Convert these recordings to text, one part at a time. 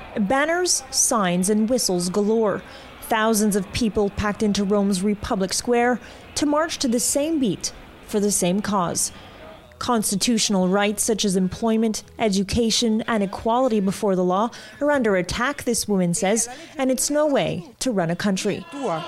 Banners, signs, and whistles galore. Thousands of people packed into Rome's Republic Square to march to the same beat for the same cause. Constitutional rights such as employment, education, and equality before the law are under attack, this woman says, and it's no way to run a country.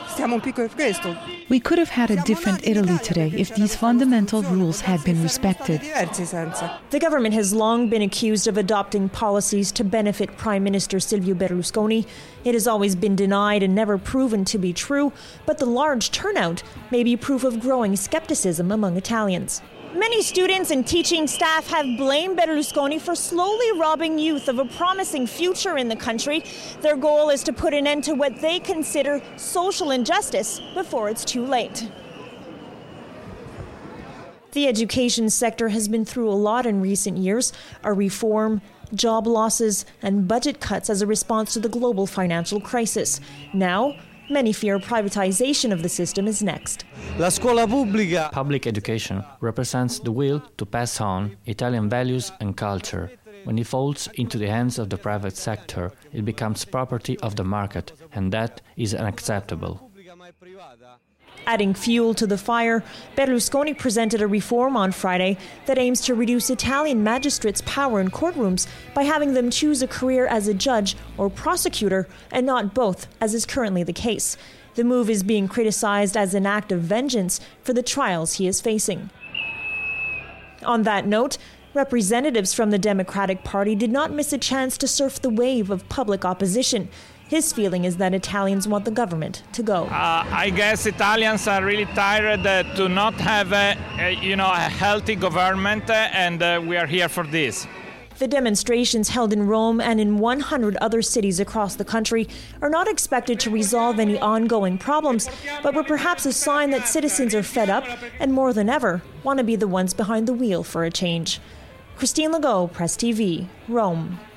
We could have had a different Italy today if these fundamental rules had been respected. The government has long been accused of adopting policies to benefit Prime Minister Silvio Berlusconi. It has always been denied and never proven to be true, but the large turnout may be proof of growing skepticism among Italians. Many students and teaching staff have blamed Berlusconi for slowly robbing youth of a promising future in the country. Their goal is to put an end to what they consider social injustice before it's too late. The education sector has been through a lot in recent years, a reform, job losses, and budget cuts as a response to the global financial crisis. Now, many fear privatization of the system is next. Public education represents the will to pass on Italian values and culture. When it falls into the hands of the private sector, it becomes property of the market, and that is unacceptable. Adding fuel to the fire, Berlusconi presented a reform on Friday that aims to reduce Italian magistrates' power in courtrooms by having them choose a career as a judge or prosecutor and not both, as is currently the case. The move is being criticized as an act of vengeance for the trials he is facing. On that note, representatives from the Democratic Party did not miss a chance to surf the wave of public opposition. His feeling is that Italians want the government to go. I guess Italians are really tired to not have a healthy government, and we are here for this. The demonstrations held in Rome and in 100 other cities across the country are not expected to resolve any ongoing problems, but were perhaps a sign that citizens are fed up and more than ever want to be the ones behind the wheel for a change. Christine Legault, Press TV, Rome.